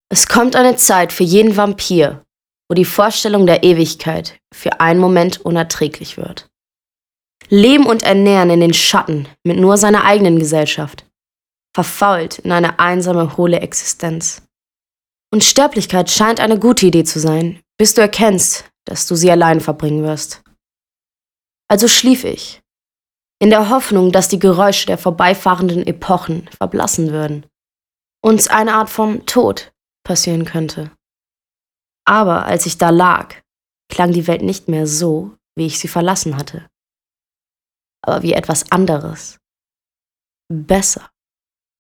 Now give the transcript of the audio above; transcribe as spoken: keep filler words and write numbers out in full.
Es kommt eine Zeit für jeden Vampir, wo die Vorstellung der Ewigkeit für einen Moment unerträglich wird. Leben und ernähren in den Schatten mit nur seiner eigenen Gesellschaft, verfault in eine einsame, hohle Existenz. Unsterblichkeit scheint eine gute Idee zu sein, bis du erkennst, dass du sie allein verbringen wirst. Also schlief ich, in der Hoffnung, dass die Geräusche der vorbeifahrenden Epochen verblassen würden, uns eine Art von Tod passieren könnte. Aber als ich da lag, klang die Welt nicht mehr so, wie ich sie verlassen hatte, aber wie etwas anderes, besser.